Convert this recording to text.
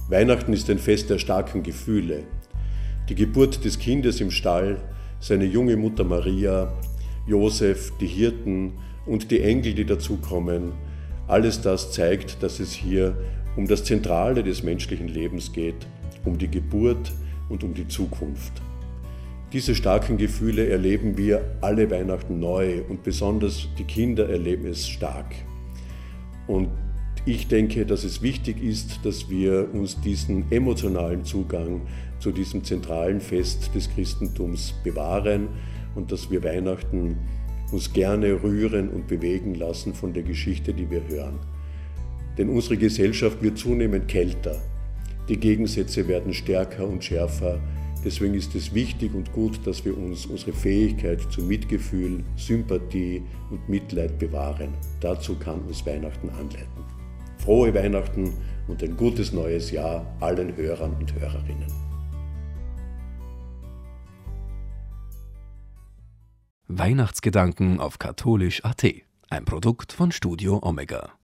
Weihnachten ist ein Fest der starken Gefühle. Die Geburt des Kindes im Stall, seine junge Mutter Maria, Josef, die Hirten und die Engel, die dazukommen, alles das zeigt, dass es hier um das Zentrale des menschlichen Lebens geht, um die Geburt und um die Zukunft. Diese starken Gefühle erleben wir alle Weihnachten neu und besonders die Kinder erleben es stark. Und ich denke, dass es wichtig ist, dass wir uns diesen emotionalen Zugang zu diesem zentralen Fest des Christentums bewahren und dass wir Weihnachten uns gerne rühren und bewegen lassen von der Geschichte, die wir hören. Denn unsere Gesellschaft wird zunehmend kälter. Die Gegensätze werden stärker und schärfer. Deswegen ist es wichtig und gut, dass wir uns unsere Fähigkeit zu Mitgefühl, Sympathie und Mitleid bewahren. Dazu kann uns Weihnachten anleiten. Frohe Weihnachten und ein gutes neues Jahr allen Hörern und Hörerinnen. Weihnachtsgedanken auf katholisch.at, ein Produkt von Studio Omega.